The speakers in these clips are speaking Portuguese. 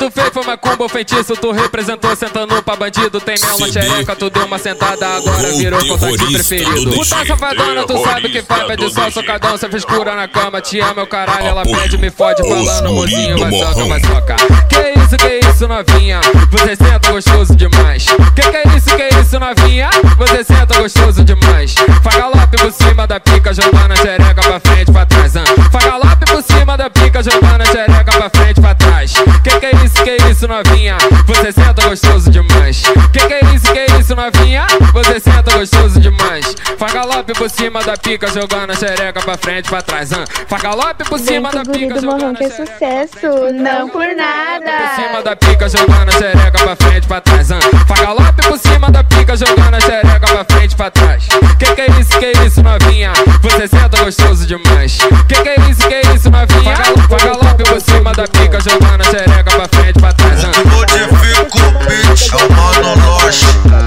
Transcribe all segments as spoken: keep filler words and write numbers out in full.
tu fez foi macumba ou feitiço? Tu representou sentando pra bandido. Tem mel na xereca, tu deu uma sentada, agora virou contato preferido. Puta safadona, tu sabe que faz, pede só socadão. Cê fez cura na cama, te ama o caralho. Ela pede, me fode falando, mozinho, vai soca, vai soca. Que isso, que isso, novinha? Você senta gostoso demais. Que que é isso, que é isso, novinha? Você senta gostoso demais. Faz galope por cima da pica, jogando a xereca pra frente, pra trás. Hein? Faz galope por cima da pica, jogando a xereca pra frente, pra trás. Que que é isso, que é isso, novinha? Você senta gostoso demais. Que que é isso, que é isso, novinha? Você senta gostoso demais. Faz galope por cima da pica, jogando a xereca pra frente, pra trás. Hein? Faz galope por cima da pica, jogando a xereca. Que sucesso, não por nada. Por cima da pica, jogando a xereca pra frente, pra trás. Hein? Faz galope por cima da pica, jogando a xereca pra frente, pra trás. Que que é isso, que é isso, novinha? Você senta gostoso demais. Que que é isso, que é isso, novinha? Faz galope por cima da pica, jogando a xereca pra frente, pra trás. Modifica o beat, chamando nós.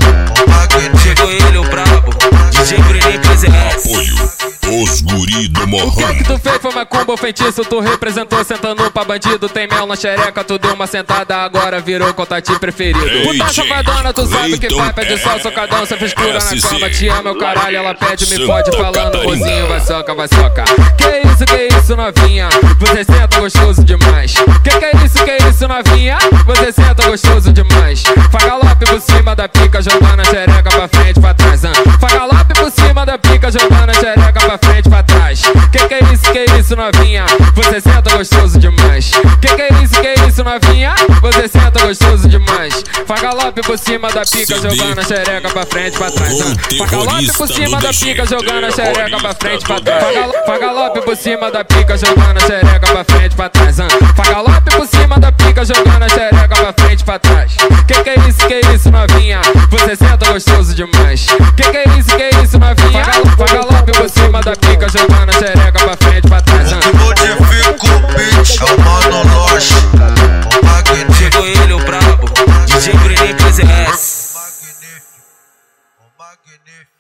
Chegou ele, o brabo, D J Bruninho Presentes. Apoio, os guri do morrão. O que que tu fez foi macumba ou feitiço? Tu representou sentando pra bandido. Tem mel na xereca, tu deu uma sentada, agora virou contatinho preferido. Puta safadona, tu sabe que faz, pede só socadão. Cê fez cura na cama, te ama o caralho. Ela pede, me fode falando, mozinho, vai soca, vai soca. Que isso, que isso, novinha? Você senta gostoso demais. Que que é isso, que é isso, novinha? Você senta gostoso demais. Faz galope por cima da pica, jogando a xereca pra frente, pra trás. Hein? Faz galope por cima da pica, jogando a xereca pra frente, pra trás. Que que é isso, que é isso, novinha? Você senta gostoso demais. Que que é isso, que é isso, novinha? Você senta gostoso demais. Faz galope por cima da pica, jogando a xereca pra frente, pra trás. Hein? Faz galope por cima da pica, jogando a xereca pra frente, pra trás. Faz galope por cima da pica, jogando a xereca pra frente, pra trás. Hein? Faz galope por cima da pica, jogando a xereca pra frente, pra trás. Que que é isso, que é isso, novinha? Você senta gostoso demais. Que que é isso, que é isso, novinha? Faz galope por cima da pica, jogando a xereca pra frente, pra trás. Modifica o beat, chamando nós. Chegou ele, o brabo, D J Bruninho Presentes. Magnífico, magnífico.